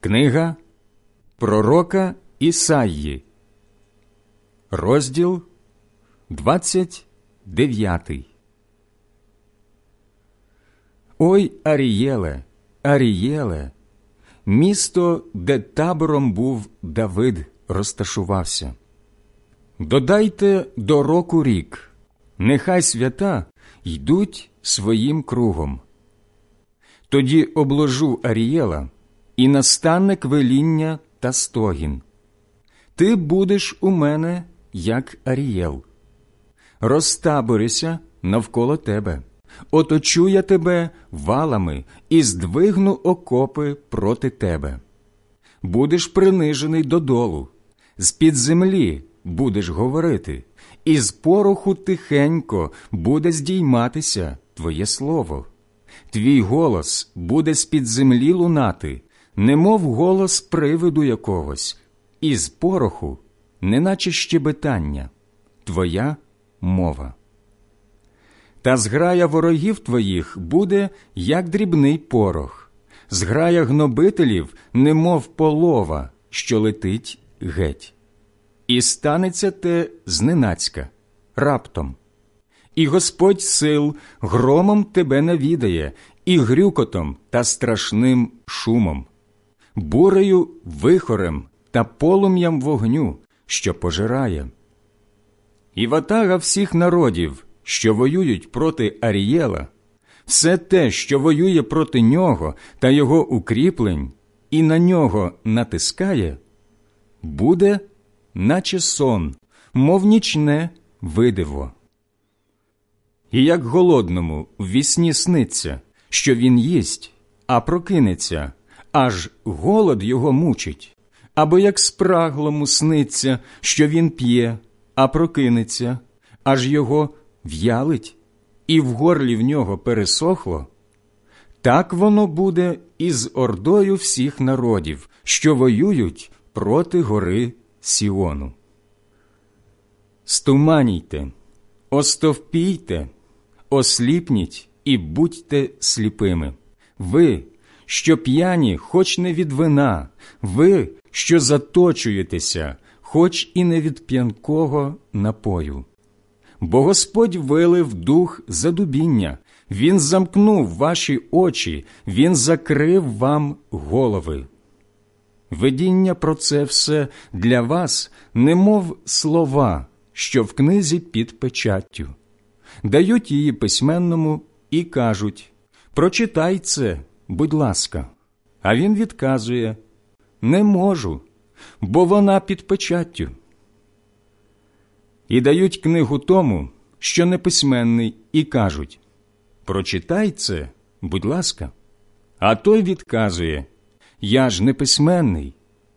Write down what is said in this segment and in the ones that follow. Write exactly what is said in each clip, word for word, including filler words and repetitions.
Книга пророка Ісаї, розділ двадцять дев'ятий. Ой, Арієле, Арієле, місто, де табором був Давид, розташувався. Додайте до року рік, нехай свята йдуть своїм кругом. Тоді обложу Арієла, і настане квиління та стогін. Ти будеш у мене, як Арієл. Розтаборюся навколо тебе, оточу я тебе валами і здвигну окопи проти тебе. Будеш принижений додолу, з-під землі будеш говорити, і з пороху тихенько буде здійматися твоє слово. Твій голос буде з-під землі лунати, немов голос привиду якогось, і з пороху, неначе щебетання, твоя мова. Та зграя ворогів твоїх буде, як дрібний порох, зграя гнобителів, немов полова, що летить геть. І станеться те зненацька, раптом. І Господь сил громом тебе навідає, і грюкотом та страшним шумом, бурею, вихорем та полум'ям вогню, що пожирає. І ватага всіх народів, що воюють проти Арієла, все те, що воює проти нього та його укріплень, і на нього натискає, буде, наче сон, мов нічне видиво. І як голодному ввісні сниться, що він їсть, а прокинеться, аж голод його мучить, або як спраглому сниться, що він п'є, а прокинеться, аж його в'ялить, і в горлі в нього пересохло, так воно буде і з ордою всіх народів, що воюють проти гори Сіону. Стуманійте, остовпійте, осліпніть і будьте сліпими. Ви, що п'яні, хоч не від вина, ви, що заточуєтеся, хоч і не від п'янкого напою. Бо Господь вилив дух задубіння, Він замкнув ваші очі, Він закрив вам голови. Видіння про це все для вас, немов слова, що в книзі під печаттю. Дають її письменному і кажуть: «Прочитай це, будь ласка». А він відказує: «Не можу, бо вона під печаттю». І дають книгу тому, що неписьменний, і кажуть: «Прочитай це, будь ласка». А той відказує: «Я ж неписьменний».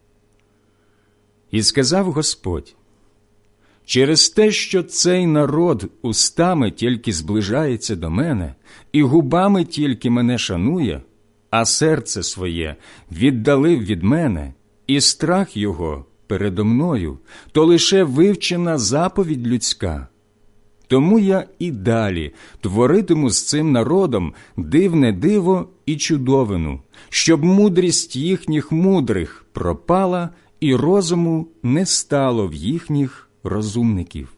І сказав Господь: «Через те, що цей народ устами тільки зближається до мене, і губами тільки мене шанує, а серце своє віддалив від мене, і страх його передо мною, то лише вивчена заповідь людська. Тому я і далі творитиму з цим народом дивне диво і чудовину, щоб мудрість їхніх мудрих пропала, і розуму не стало в їхніх розумників.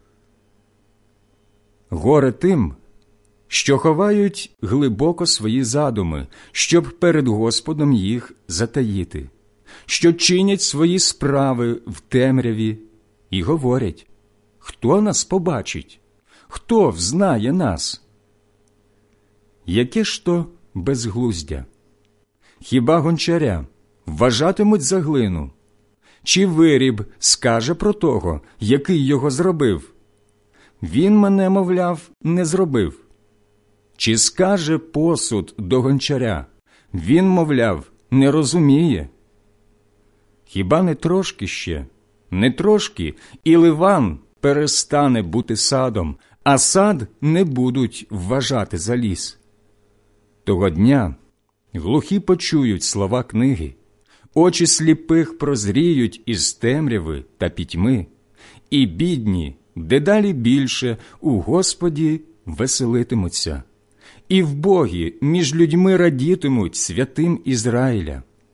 Горе тим, що ховають глибоко свої задуми, щоб перед Господом їх затаїти, що чинять свої справи в темряві і говорять: «Хто нас побачить? Хто взнає нас?» Яке ж то безглуздя? Хіба гончаря вважатимуть за глину? Чи виріб скаже про того, який його зробив? Він мене, мовляв, не зробив. Чи скаже посуд до гончаря? Він, мовляв, не розуміє. Хіба не трошки ще, не трошки, і Ливан перестане бути садом, а сад не будуть вважати за ліс? Того дня глухі почують слова книги, очі сліпих прозріють із темряви та пітьми, і бідні дедалі більше у Господі веселитимуться, і в Богі між людьми радітимуть святим Ізраїля.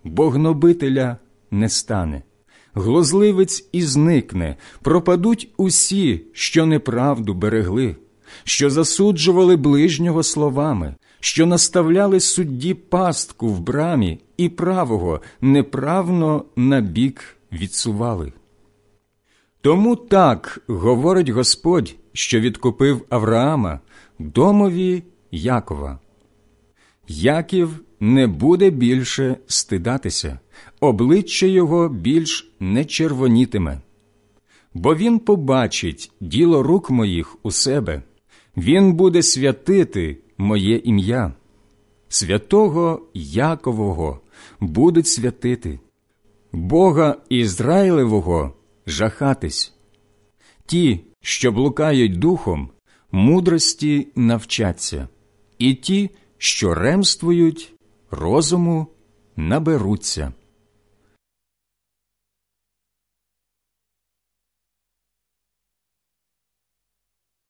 бо гнобителя не стане. Глузливець і зникне, пропадуть усі, що неправду берегли, що засуджували ближнього словами, що наставляли судді пастку в брамі і правого неправно набік відсували. Тому так говорить Господь, що відкупив Авраама, домові Якова. Яків не буде більше стидатися, обличчя його більш не червонітиме. Бо він побачить діло рук моїх у себе, він буде святити моє ім'я. Святого Якового будуть святити, Бога Ізраїлевого жахатись. Ті, що блукають духом, мудрості навчаться, і ті, що ремствують, розуму наберуться.